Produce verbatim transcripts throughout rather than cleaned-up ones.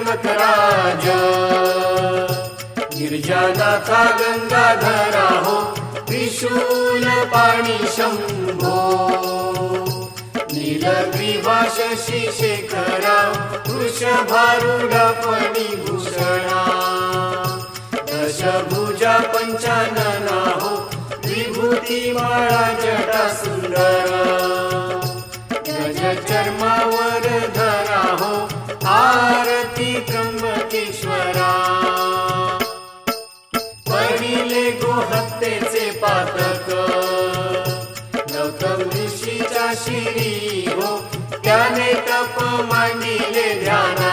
त्र्यंबकराज गिरिजानाथा गंगाधरा हो त्रिशूल पाणी शंभो नीलग्रीवा शशी शेखरा वृषभारूढा फणिभूषणा दशभुजा पंचानना हो विभूती माळा जटा सुंदरा गज चर्मावर धरा हो आरती त्र्यंबकेश्वरा पहिले गोहत्येचे पातक गौतम ऋषीच्या शिरी हो त्याने तप मांडिले ध्याना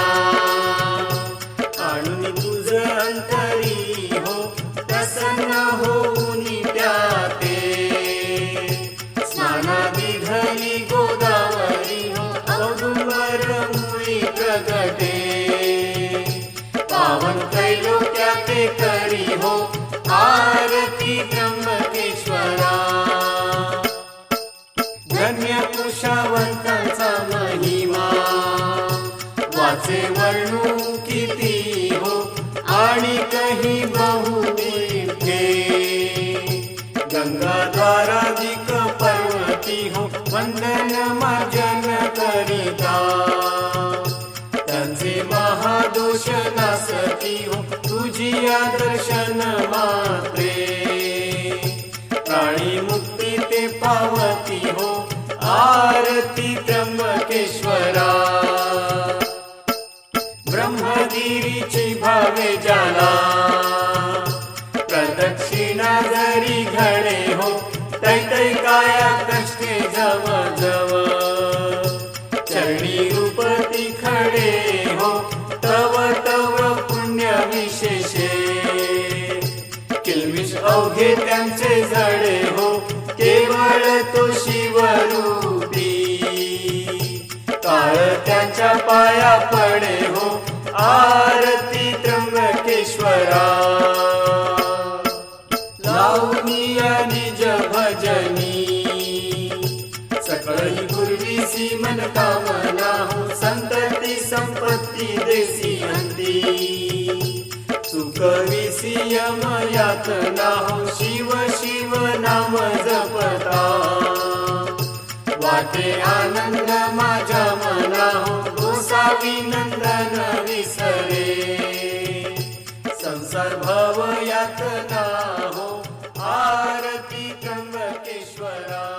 आणून तुझ अंतरी हो प्रसन्न होऊन त्याते स्नानादी घरी गोदावरी हो औदुंबर मुळी प्रगटे पावन कैलोक्याते करी हो आरती त्र्यंबकेश्वरा धन्य कुशावंतांचा महिमा वाचे वर्णू किती हो आणि कही बहुतीर्थे गंगाधाराधिक पर्वती हो वंदन मार्जन करिता त्यांचे महादोष नासती हो तुझी दर्शन मात्रे प्राणी मुक्ती ते पावती हो आरती त्र्यंबकेश्वरा ब्रह्मगिरीची भावे जाला प्रदक्षिणा जरी घडे हो तैतै काया कष्टे जव जव चरणी रूपती खडे हो तव तव पुण्य विशेषे किलबिश अवघे त्यांचे जडे हो केवळ तो शिवरूपी काळ त्यांच्या पाया पडे हो आरती त्र्यंबकेश्वरा लावणी निज भजनी सकळही पूर्वीसी मन कामना हो संतती संपत्ती देसी अंती सुख विसी यम यातना हो शिव शिव नाम जपता वाटे आनंद माझ्या मना हो गोसावी नंदन विसरे संसार भव यातना हो आरती त्र्यंबकेश्वरा।